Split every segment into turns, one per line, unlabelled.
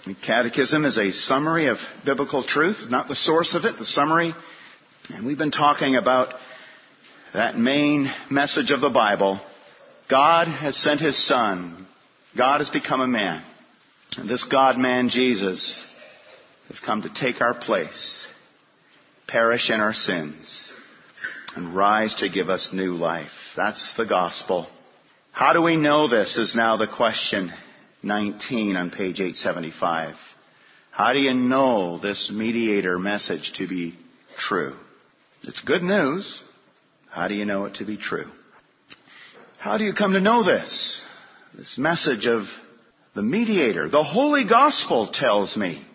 The Catechism is a summary of biblical truth, not the source of it, the summary. And we've been talking about that main message of the Bible. God has sent His Son. God has become a man. And this God-man, Jesus, has come to take our place, perish in our sins, and rise to give us new life. That's the gospel. How do we know this is now the question 19 on page 875. How do you know this mediator message to be true? It's good news. How do you know it to be true? How do you come to know this? This message of the mediator. The Holy Gospel tells me.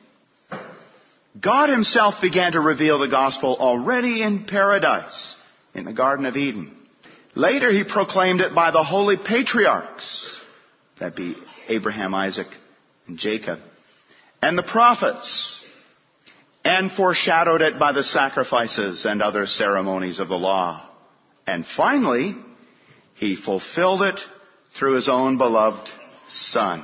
God Himself began to reveal the gospel already in paradise, in the Garden of Eden. Later He proclaimed it by the holy patriarchs. That be Abraham, Isaac, and Jacob. And the prophets. And foreshadowed it by the sacrifices and other ceremonies of the law. And finally, He fulfilled it through His own beloved Son.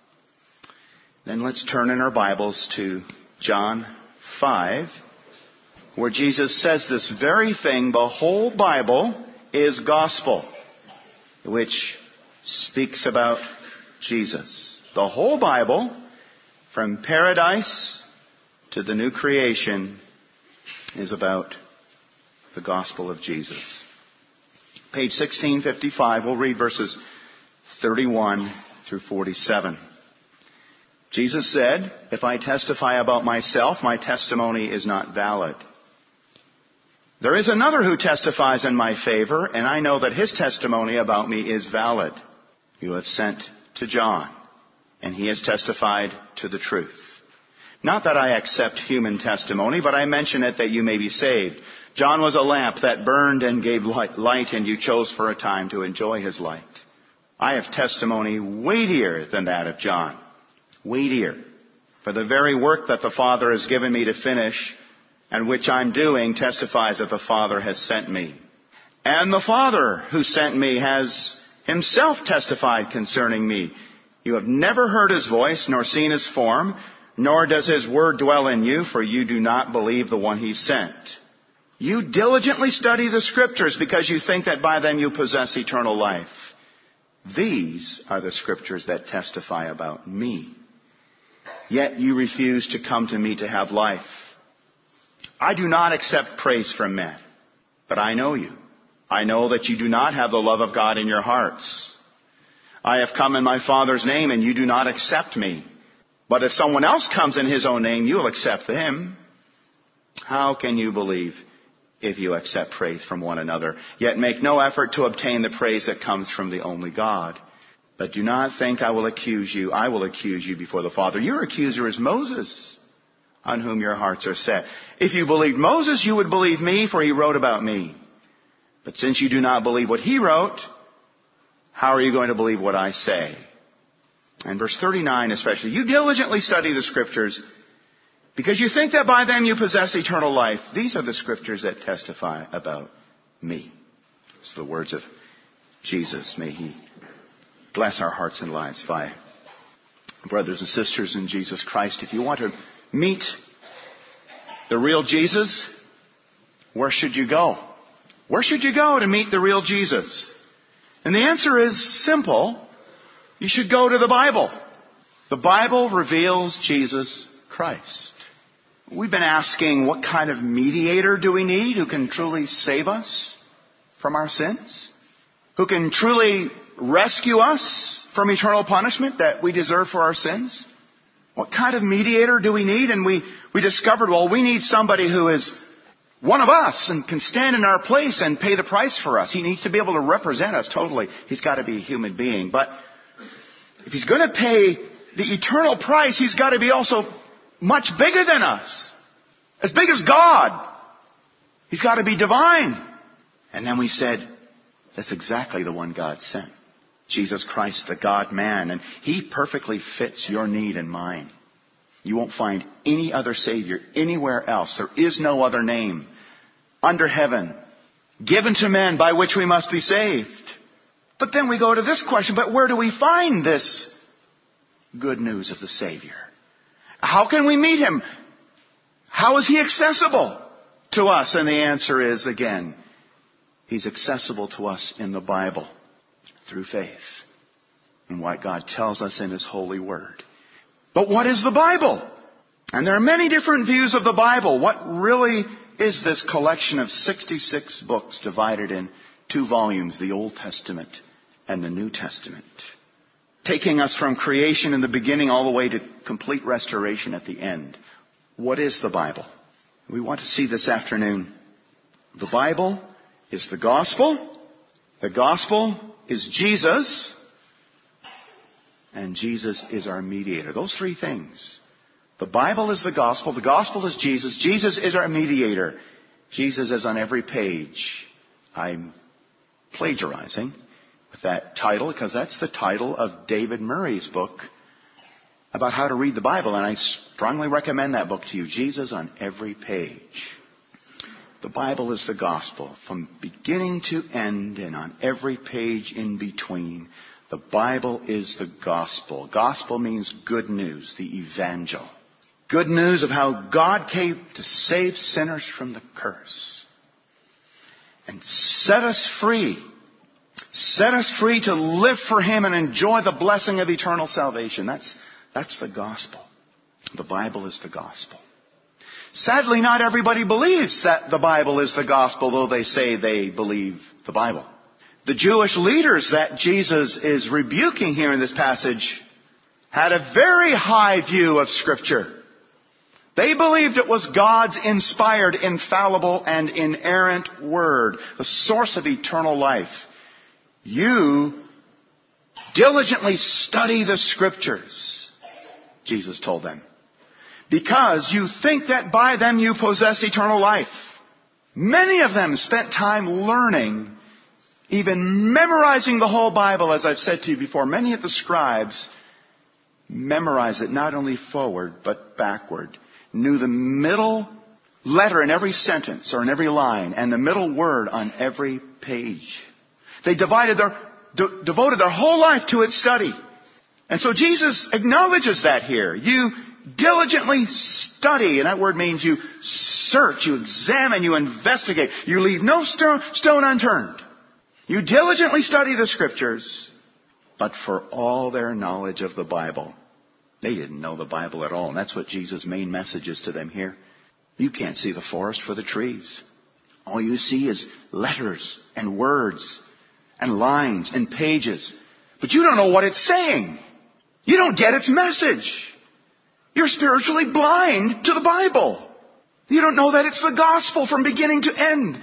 Then let's turn in our Bibles to John 5, where Jesus says this very thing. The whole Bible is gospel, which speaks about Jesus. The whole Bible, from paradise to the new creation, is about the gospel of Jesus. Page 1655, we'll read verses 31 through 47. Jesus said, "If I testify about myself, my testimony is not valid. There is another who testifies in my favor, and I know that his testimony about me is valid. You have sent to John, and he has testified to the truth. Not that I accept human testimony, but I mention it that you may be saved. John was a lamp that burned and gave light, and you chose for a time to enjoy his light. I have testimony weightier than that of John. Weightier. For the very work that the Father has given me to finish, and which I'm doing, testifies that the Father has sent me. And the Father who sent me has Himself testified concerning me. You have never heard His voice, nor seen His form, nor does His word dwell in you, for you do not believe the one He sent. You diligently study the Scriptures because you think that by them you possess eternal life. These are the Scriptures that testify about me. Yet you refuse to come to me to have life. I do not accept praise from men, but I know you. I know that you do not have the love of God in your hearts. I have come in my Father's name, and you do not accept me. But if someone else comes in his own name, you will accept him. How can you believe if you accept praise from one another, yet make no effort to obtain the praise that comes from the only God? But do not think I will accuse you. I will accuse you before the Father. Your accuser is Moses, on whom your hearts are set. If you believed Moses, you would believe me, for he wrote about me. But since you do not believe what he wrote, how are you going to believe what I say? And verse 39 especially, you diligently study the Scriptures, because you think that by them you possess eternal life. These are the Scriptures that testify about me. It's the words of Jesus. May He bless our hearts and lives by brothers and sisters in Jesus Christ. If you want to meet the real Jesus, where should you go? Where should you go to meet the real Jesus? And the answer is simple. You should go to the Bible. The Bible reveals Jesus Christ. We've been asking, what kind of mediator do we need who can truly save us from our sins? Who can truly rescue us from eternal punishment that we deserve for our sins? What kind of mediator do we need? And we discovered, well, we need somebody who is one of us and can stand in our place and pay the price for us. He needs to be able to represent us totally. He's got to be a human being. But if He's going to pay the eternal price, He's got to be also much bigger than us. As big as God. He's got to be divine. And then we said, that's exactly the one God sent. Jesus Christ, the God-man. And He perfectly fits your need and mine. You won't find any other Savior anywhere else. There is no other name under heaven given to men by which we must be saved. But then we go to this question, but where do we find this good news of the Savior? How can we meet him? How is he accessible to us? And the answer is, again, he's accessible to us in the Bible through faith in what God tells us in his holy word. But what is the Bible? And there are many different views of the Bible. What really is this collection of 66 books divided in 2 volumes, the Old Testament and the New Testament, taking us from creation in the beginning all the way to complete restoration at the end? What is the Bible? We want to see this afternoon. The Bible is the gospel. The gospel is Jesus. And Jesus is our mediator. Those 3 things. The Bible is the gospel is Jesus. Jesus is our mediator. Jesus is on every page. I'm plagiarizing with that title because that's the title of David Murray's book about how to read the Bible. And I strongly recommend that book to you. Jesus on every page. The Bible is the gospel from beginning to end and on every page in between. The Bible is the gospel. Gospel means good news, the evangel. Good news of how God came to save sinners from the curse and set us free. Set us free to live for him and enjoy the blessing of eternal salvation. That's the gospel. The Bible is the gospel. Sadly, not everybody believes that the Bible is the gospel, though they say they believe the Bible. The Jewish leaders that Jesus is rebuking here in this passage had a very high view of Scripture. They believed it was God's inspired, infallible, and inerrant word, the source of eternal life. You diligently study the Scriptures, Jesus told them, because you think that by them you possess eternal life. Many of them spent time learning, even memorizing the whole Bible, as I've said to you before. Many of the scribes memorized it not only forward, but backward. Knew the middle letter in every sentence or in every line and the middle word on every page. They devoted their whole life to its study. And so Jesus acknowledges that here. You diligently study, and that word means you search, you examine, you investigate. You leave no stone unturned. You diligently study the Scriptures, but for all their knowledge of the Bible, they didn't know the Bible at all. And that's what Jesus' main message is to them here. You can't see the forest for the trees. All you see is letters and words and lines and pages. But you don't know what it's saying. You don't get its message. You're spiritually blind to the Bible. You don't know that it's the gospel from beginning to end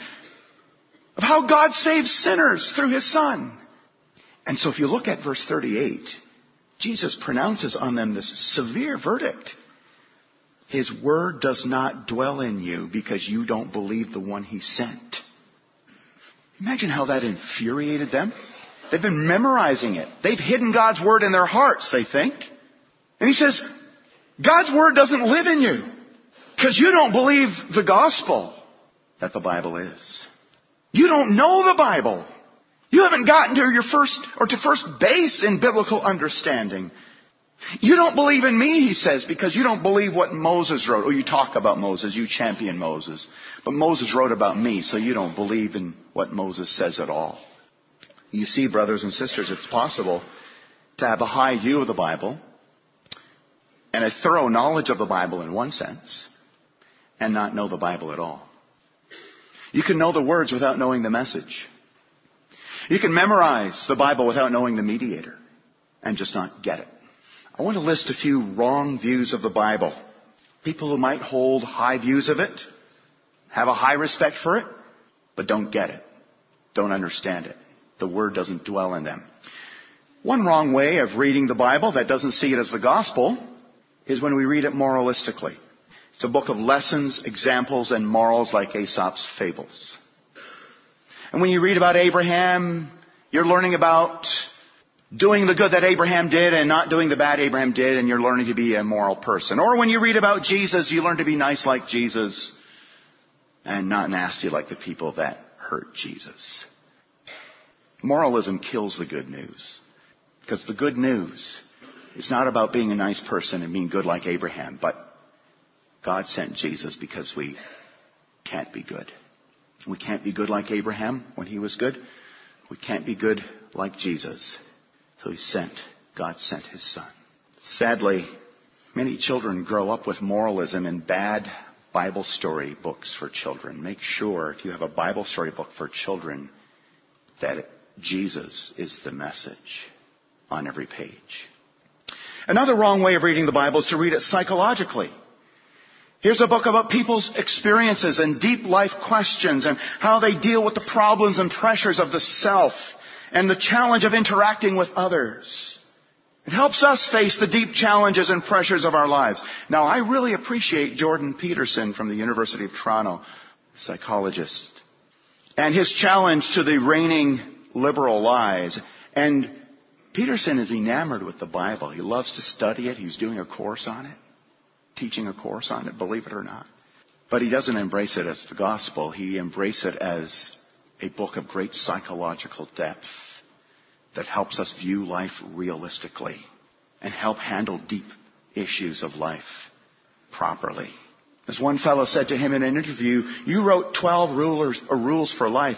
of how God saves sinners through His Son. And so if you look at verse 38, Jesus pronounces on them this severe verdict. His word does not dwell in you because you don't believe the one He sent. Imagine how that infuriated them. They've been memorizing it. They've hidden God's word in their hearts, they think. And He says, God's word doesn't live in you because you don't believe the gospel that the Bible is. You don't know the Bible. You haven't gotten to first base in biblical understanding. You don't believe in me, He says, because you don't believe what Moses wrote. Oh, you talk about Moses, you champion Moses. But Moses wrote about me, so you don't believe in what Moses says at all. You see, brothers and sisters, it's possible to have a high view of the Bible and a thorough knowledge of the Bible in one sense and not know the Bible at all. You can know the words without knowing the message. You can memorize the Bible without knowing the mediator and just not get it. I want to list a few wrong views of the Bible. People who might hold high views of it, have a high respect for it, but don't get it, don't understand it. The Word doesn't dwell in them. One wrong way of reading the Bible that doesn't see it as the gospel is when we read it moralistically. It's a book of lessons, examples, and morals like Aesop's fables. And when you read about Abraham, you're learning about doing the good that Abraham did and not doing the bad Abraham did, and you're learning to be a moral person. Or when you read about Jesus, you learn to be nice like Jesus and not nasty like the people that hurt Jesus. Moralism kills the good news. Because the good news is not about being a nice person and being good like Abraham, but God sent Jesus because we can't be good. We can't be good like Abraham when he was good. We can't be good like Jesus. So God sent his son. Sadly, many children grow up with moralism in bad Bible story books for children. Make sure if you have a Bible story book for children that Jesus is the message on every page. Another wrong way of reading the Bible is to read it psychologically. Here's a book about people's experiences and deep life questions and how they deal with the problems and pressures of the self and the challenge of interacting with others. It helps us face the deep challenges and pressures of our lives. Now, I really appreciate Jordan Peterson from the University of Toronto, psychologist, and his challenge to the reigning liberal lies. And Peterson is enamored with the Bible. He loves to study it. He's doing a course on it, teaching a course on it, believe it or not. But he doesn't embrace it as the gospel. He embraces it as a book of great psychological depth that helps us view life realistically and help handle deep issues of life properly. As one fellow said to him in an interview, you wrote 12 rules for life,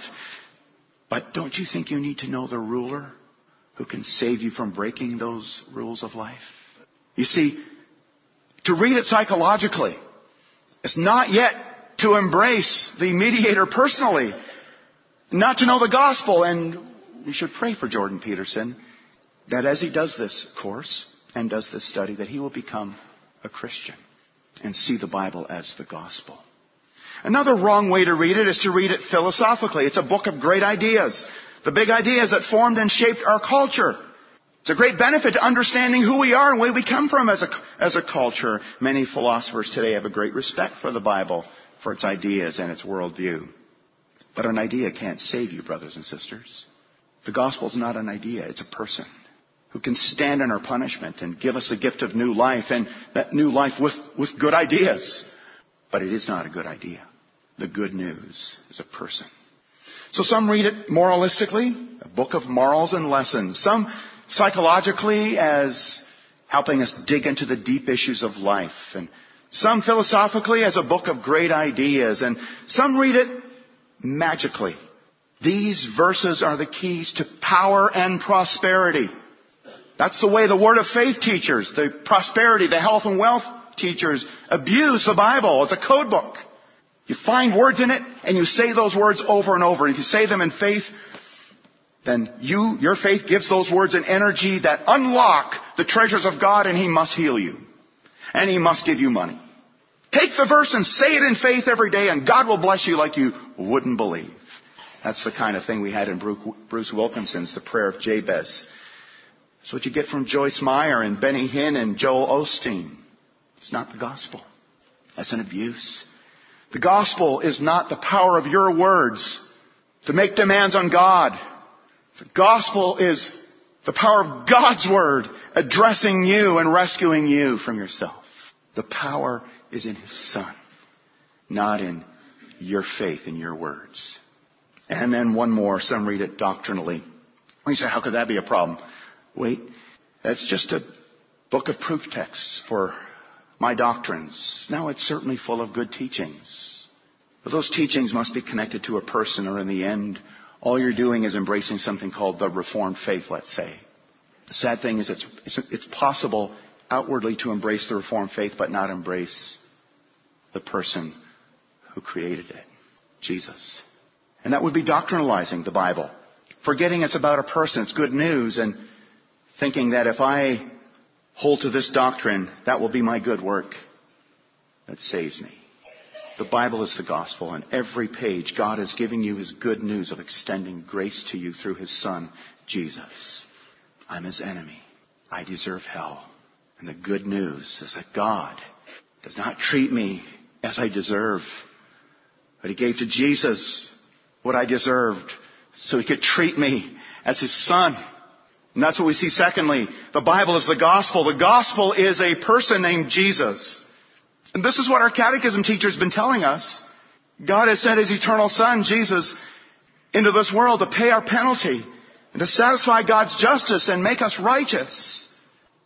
but don't you think you need to know the ruler who can save you from breaking those rules of life? You see, to read it psychologically is not yet to embrace the mediator personally, not to know the gospel. And we should pray for Jordan Peterson that as he does this course and does this study, that he will become a Christian and see the Bible as the gospel. Another wrong way to read it is to read it philosophically. It's a book of great ideas, the big ideas that formed and shaped our culture. It's a great benefit to understanding who we are and where we come from as a culture. Many philosophers today have a great respect for the Bible, for its ideas and its worldview. But an idea can't save you, brothers and sisters. The gospel is not an idea, it's a person who can stand in our punishment and give us a gift of new life, and that new life with good ideas. But it is not a good idea. The good news is a person. So some read it moralistically, a book of morals and lessons. Some psychologically as helping us dig into the deep issues of life. And some philosophically as a book of great ideas. And some read it magically. These verses are the keys to power and prosperity. That's the way the Word of Faith teachers, the prosperity, the health and wealth teachers abuse the Bible. It's a code book. You find words in it and you say those words over and over. And if you say them in faith, then your faith gives those words an energy that unlock the treasures of God, and He must heal you. And He must give you money. Take the verse and say it in faith every day, and God will bless you like you wouldn't believe. That's the kind of thing we had in Bruce Wilkinson's The Prayer of Jabez. That's what you get from Joyce Meyer and Benny Hinn and Joel Osteen. It's not the gospel. That's an abuse. The gospel is not the power of your words to make demands on God. The gospel is the power of God's word addressing you and rescuing you from yourself. The power is in His Son, not in your faith in your words. And then one more, some read it doctrinally. You say, how could that be a problem? Wait, that's just a book of proof texts for my doctrines. Now, it's certainly full of good teachings. But those teachings must be connected to a person, or in the end, all you're doing is embracing something called the Reformed faith, let's say. The sad thing is it's possible outwardly to embrace the Reformed faith, but not embrace the person who created it, Jesus. And that would be doctrinalizing the Bible. Forgetting it's about a person, it's good news, and thinking that if I hold to this doctrine, that will be my good work that saves me. The Bible is the gospel, and every page God is giving you His good news of extending grace to you through His Son, Jesus. I'm His enemy. I deserve hell. And the good news is that God does not treat me as I deserve, but He gave to Jesus what I deserved so He could treat me as His Son. And that's what we see secondly. The Bible is the gospel. The gospel is a person named Jesus. And this is what our catechism teacher has been telling us. God has sent His eternal Son, Jesus, into this world to pay our penalty and to satisfy God's justice and make us righteous.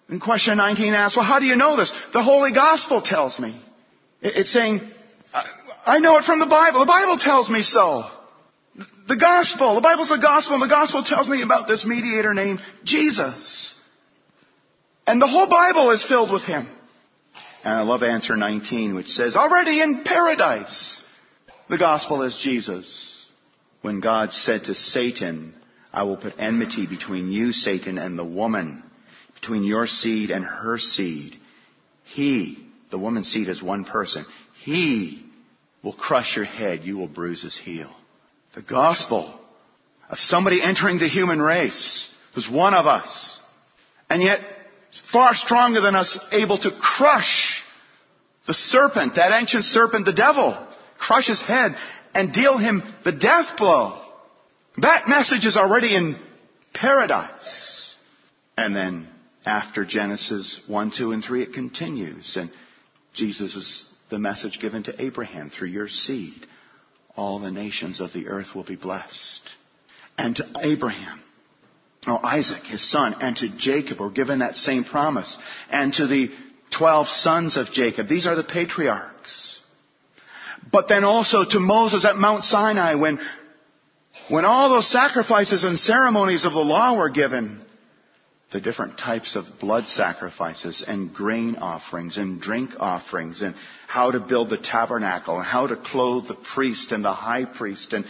And question 19 asks, well, how do you know this? The Holy Gospel tells me. It's saying, I know it from the Bible. The Bible tells me so. The Gospel. The Bible's the Gospel, and the Gospel tells me about this mediator named Jesus. And the whole Bible is filled with Him. And I love answer 19, which says, already in paradise, the Gospel is Jesus. When God said to Satan, I will put enmity between you, Satan, and the woman, between your seed and her seed. He, the woman's seed is one person. He will crush your head. You will bruise his heel. The gospel of somebody entering the human race who's one of us, and yet far stronger than us, able to crush the serpent, that ancient serpent, the devil, crush his head and deal him the death blow. That message is already in paradise. And then after Genesis 1, 2, and 3, it continues. And Jesus is the message given to Abraham, through your seed, all the nations of the earth will be blessed. And to Abraham, Isaac, his son, and to Jacob were given that same promise. And to the 12 sons of Jacob. These are the patriarchs. But then also to Moses at Mount Sinai, when all those sacrifices and ceremonies of the law were given, the different types of blood sacrifices and grain offerings and drink offerings, and how to build the tabernacle, and how to clothe the priest and the high priest, and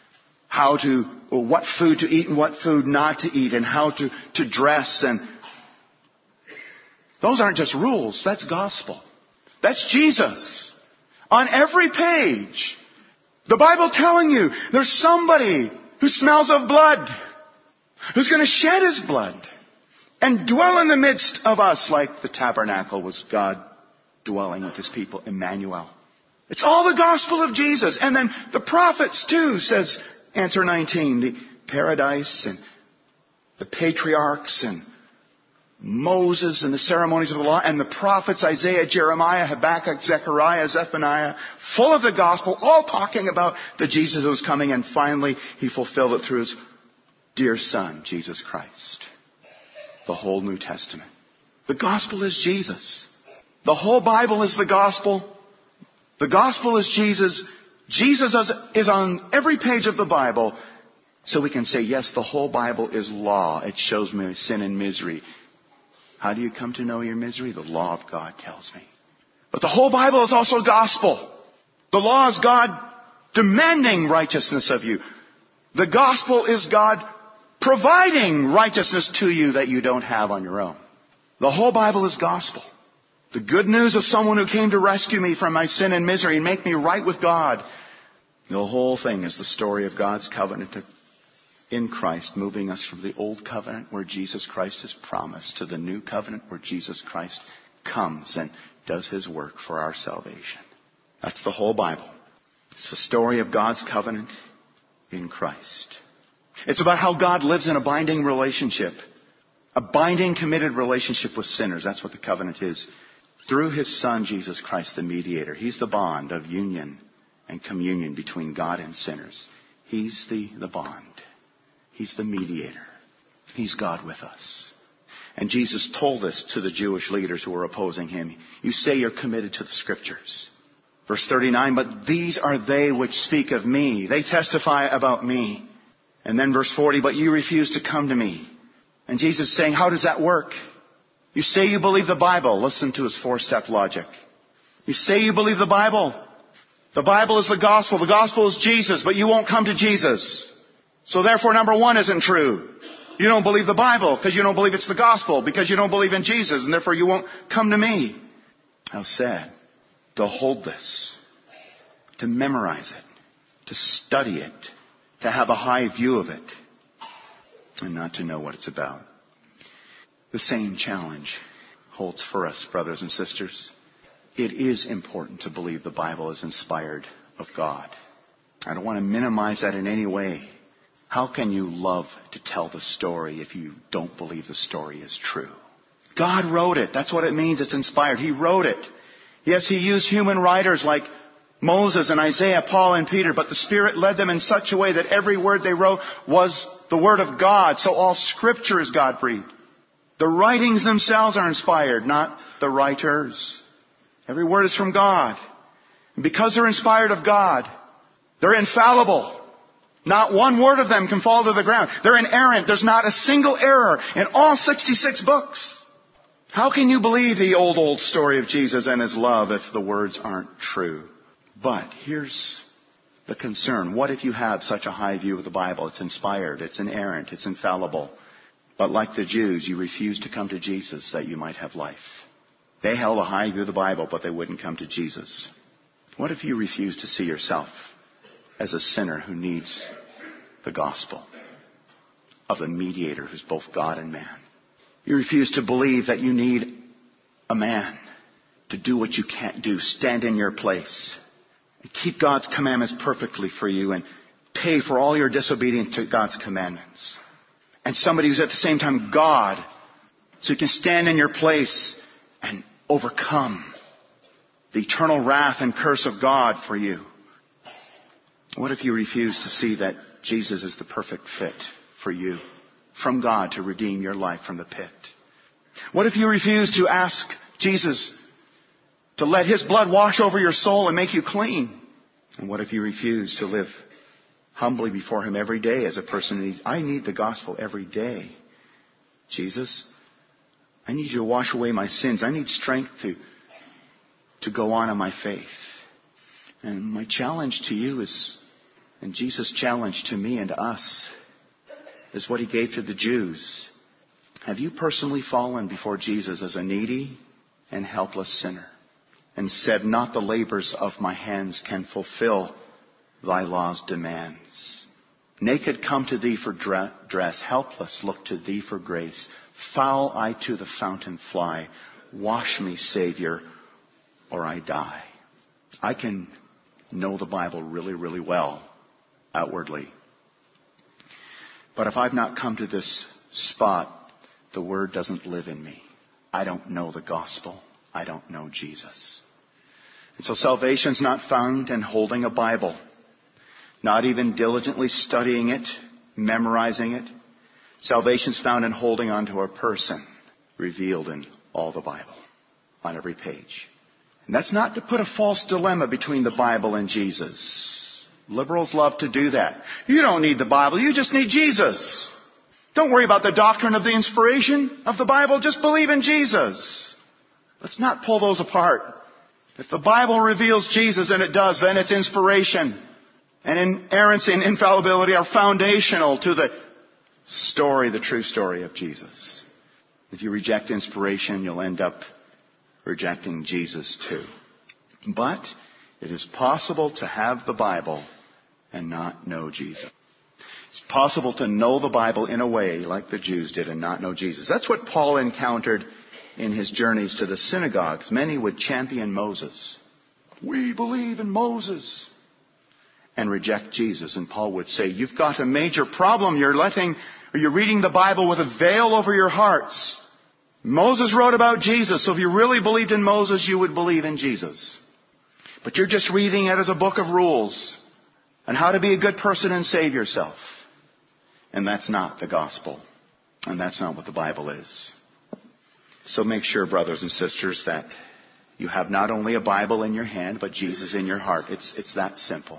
what food to eat and what food not to eat, and how to dress. And those aren't just rules, that's gospel. That's Jesus. On every page, the Bible telling you there's somebody who smells of blood, who's going to shed his blood and dwell in the midst of us, like the tabernacle was God dwelling with his people, Emmanuel. It's all the gospel of Jesus. And then the prophets too, says answer 19, the paradise and the patriarchs and Moses and the ceremonies of the law and the prophets, Isaiah, Jeremiah, Habakkuk, Zechariah, Zephaniah, full of the gospel, all talking about the Jesus who was coming, and finally he fulfilled it through his dear son, Jesus Christ. The whole New Testament. The gospel is Jesus. The whole Bible is the gospel. The gospel is Jesus. Jesus is on every page of the Bible. So we can say, yes, the whole Bible is law. It shows me sin and misery. How do you come to know your misery? The law of God tells me. But the whole Bible is also gospel. The law is God demanding righteousness of you. The gospel is God providing righteousness to you that you don't have on your own. The whole Bible is gospel. The good news of someone who came to rescue me from my sin and misery and make me right with God. The whole thing is the story of God's covenant in Christ, moving us from the old covenant where Jesus Christ is promised to the new covenant where Jesus Christ comes and does his work for our salvation. That's the whole Bible. It's the story of God's covenant in Christ. It's about how God lives in a binding relationship, a binding, committed relationship with sinners. That's what the covenant is. Through his Son, Jesus Christ, the mediator. He's the bond of union and communion between God and sinners. He's the bond. He's the mediator. He's God with us. And Jesus told this to the Jewish leaders who were opposing him. You say you're committed to the Scriptures. Verse 39, but these are they which speak of me. They testify about me. And then verse 40, but you refuse to come to me. And Jesus is saying, how does that work? You say you believe the Bible. Listen to his 4-step logic. You say you believe the Bible. The Bible is the gospel. The gospel is Jesus, but you won't come to Jesus. So therefore, number 1 isn't true. You don't believe the Bible because you don't believe it's the gospel, because you don't believe in Jesus, and therefore you won't come to me. How sad. To hold this, to memorize it, to study it, to have a high view of it, and not to know what it's about. The same challenge holds for us, brothers and sisters. It is important to believe the Bible is inspired of God. I don't want to minimize that in any way. How can you love to tell the story if you don't believe the story is true? God wrote it. That's what it means. It's inspired. He wrote it. Yes, he used human writers like Moses and Isaiah, Paul and Peter, but the Spirit led them in such a way that every word they wrote was the Word of God. So all Scripture is God-breathed. The writings themselves are inspired, not the writers. Every word is from God. And because they're inspired of God, they're infallible. Not one word of them can fall to the ground. They're inerrant. There's not a single error in all 66 books. How can you believe the old story of Jesus and His love if the words aren't true? But here's the concern. What if you have such a high view of the Bible? It's inspired, it's inerrant, it's infallible. But like the Jews, you refuse to come to Jesus that you might have life. They held a high view of the Bible, but they wouldn't come to Jesus. What if you refuse to see yourself as a sinner who needs the gospel of the mediator who's both God and man? You refuse to believe that you need a man to do what you can't do, stand in your place, and keep God's commandments perfectly for you and pay for all your disobedience to God's commandments. And somebody who's at the same time God, so you can stand in your place and overcome the eternal wrath and curse of God for you. What if you refuse to see that Jesus is the perfect fit for you from God to redeem your life from the pit? What if you refuse to ask Jesus to let His blood wash over your soul and make you clean? And what if you refuse to live humbly before Him every day as a person who needs, I need the gospel every day. Jesus, I need you to wash away my sins. I need strength to go on in my faith. And my challenge to you is, and Jesus' challenge to me and to us, is what He gave to the Jews. Have you personally fallen before Jesus as a needy and helpless sinner and said, not the labors of my hands can fulfill Thy law's demands? Naked come to Thee for dress, helpless look to Thee for grace. Foul I to the fountain fly. Wash me, Savior, or I die. I can know the Bible really, really well outwardly. But if I've not come to this spot, the Word doesn't live in me. I don't know the gospel. I don't know Jesus. And so salvation's not found in holding a Bible, not even diligently studying it, memorizing it. Salvation's found in holding on to a person revealed in all the Bible, on every page. And that's not to put a false dilemma between the Bible and Jesus. Liberals love to do that. You don't need the Bible, you just need Jesus. Don't worry about the doctrine of the inspiration of the Bible, just believe in Jesus. Let's not pull those apart. If the Bible reveals Jesus, and it does, then its inspiration and inerrancy and infallibility are foundational to the story, the true story of Jesus. If you reject inspiration, you'll end up rejecting Jesus too. But it is possible to have the Bible and not know Jesus. It's possible to know the Bible in a way like the Jews did and not know Jesus. That's what Paul encountered in his journeys to the synagogues. Many would champion Moses. We believe in Moses. And reject Jesus. And Paul would say, you've got a major problem. You're reading the Bible with a veil over your hearts. Moses wrote about Jesus, so if you really believed in Moses, you would believe in Jesus. But you're just reading it as a book of rules on how to be a good person and save yourself. And that's not the gospel. And that's not what the Bible is. So make sure, brothers and sisters, that you have not only a Bible in your hand, but Jesus in your heart. It's that simple.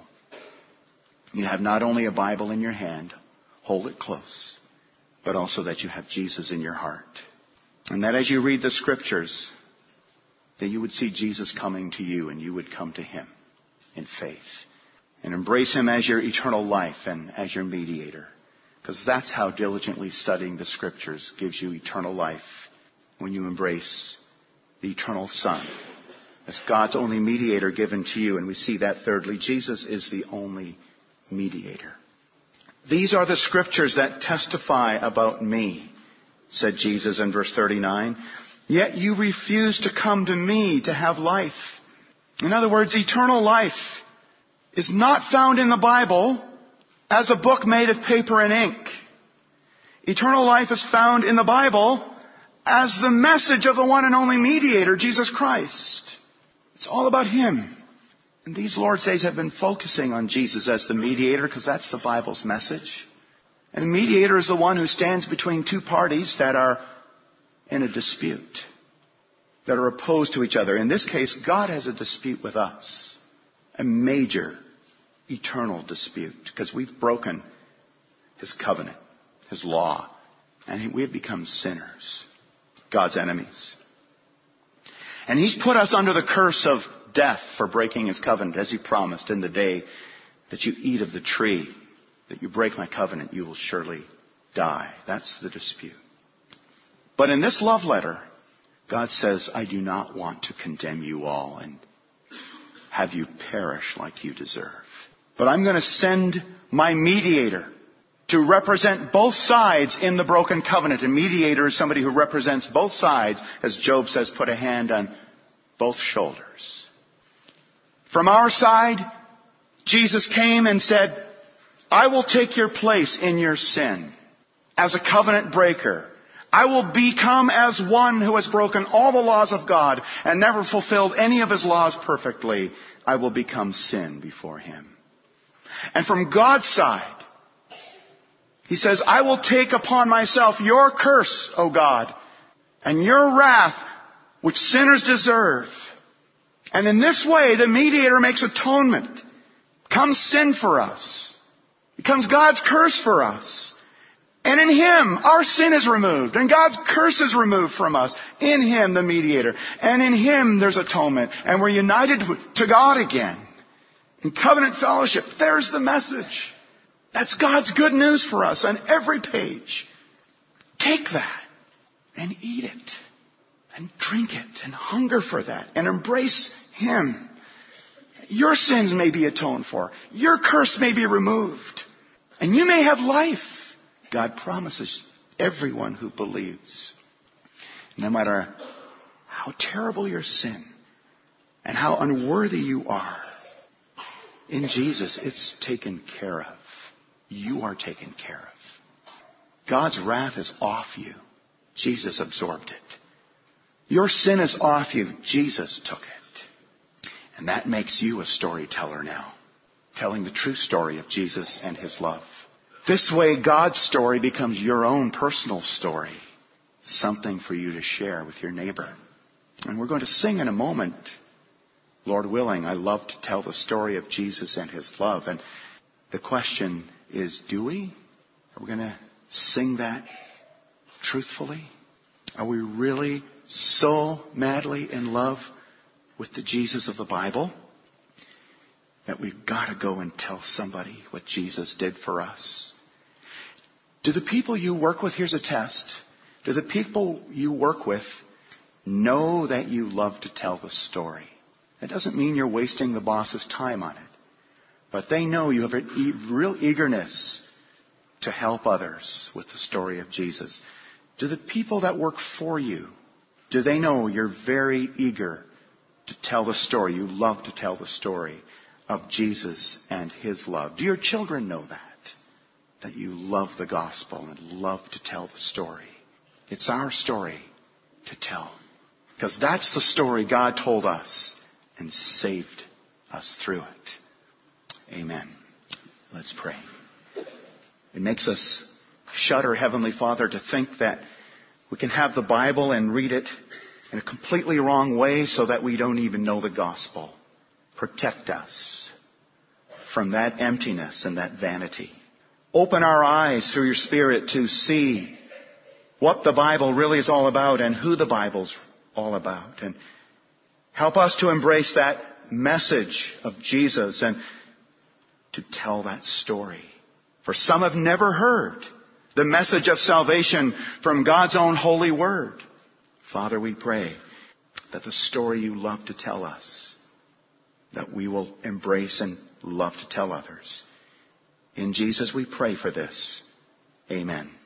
You have not only a Bible in your hand, hold it close, but also that you have Jesus in your heart. And that as you read the Scriptures, that you would see Jesus coming to you and you would come to Him in faith. And embrace Him as your eternal life and as your mediator. Because that's how diligently studying the Scriptures gives you eternal life, when you embrace the eternal Son as God's only mediator given to you. And we see that thirdly, Jesus is the only mediator. These are the Scriptures that testify about me, said Jesus in verse 39. Yet you refuse to come to me to have life. In other words, eternal life is not found in the Bible as a book made of paper and ink. Eternal life is found in the Bible as the message of the one and only mediator, Jesus Christ. It's all about Him. And these Lord's Days have been focusing on Jesus as the mediator because that's the Bible's message. And the mediator is the one who stands between two parties that are in a dispute, that are opposed to each other. In this case, God has a dispute with us, a major, eternal dispute, because we've broken His covenant, His law, and we have become sinners, God's enemies. And He's put us under the curse of death for breaking His covenant, as He promised, in the day that you eat of the tree, that you break my covenant, you will surely die. That's the dispute. But in this love letter, God says, I do not want to condemn you all and have you perish like you deserve. But I'm going to send my mediator to represent both sides in the broken covenant. A mediator is somebody who represents both sides. As Job says, put a hand on both shoulders. From our side, Jesus came and said, I will take your place in your sin as a covenant breaker. I will become as one who has broken all the laws of God and never fulfilled any of His laws perfectly. I will become sin before Him. And from God's side, He says, I will take upon myself your curse, O God, and your wrath, which sinners deserve. And in this way, the mediator makes atonement, becomes sin for us, becomes God's curse for us. And in Him, our sin is removed. And God's curse is removed from us. In Him, the mediator. And in Him, there's atonement. And we're united to God again. In covenant fellowship, there's the message. That's God's good news for us on every page. Take that and eat it. And drink it. And hunger for that. And embrace Him. Your sins may be atoned for. Your curse may be removed. And you may have life. God promises everyone who believes, no matter how terrible your sin and how unworthy you are, in Jesus it's taken care of. You are taken care of. God's wrath is off you. Jesus absorbed it. Your sin is off you. Jesus took it. And that makes you a storyteller now, telling the true story of Jesus and His love. This way, God's story becomes your own personal story. Something for you to share with your neighbor. And we're going to sing in a moment, Lord willing. I love to tell the story of Jesus and His love. And the question is, do we? Are we going to sing that truthfully? Are we really so madly in love with the Jesus of the Bible that we've got to go and tell somebody what Jesus did for us? Do the people you work with, here's a test, do the people you work with know that you love to tell the story? That doesn't mean you're wasting the boss's time on it, but they know you have a real eagerness to help others with the story of Jesus. Do the people that work for you, do they know you're very eager to tell the story? You love to tell the story of Jesus and His love. Do your children know that? That you love the gospel and love to tell the story. It's our story to tell. Because that's the story God told us and saved us through it. Amen. Let's pray. It makes us shudder, Heavenly Father, to think that we can have the Bible and read it in a completely wrong way so that we don't even know the gospel. Protect us from that emptiness and that vanity. Open our eyes through your Spirit to see what the Bible really is all about and who the Bible's all about. And help us to embrace that message of Jesus and to tell that story. For some have never heard the message of salvation from God's own holy word. Father, we pray that the story you love to tell us, that we will embrace and love to tell others. In Jesus we pray for this. Amen.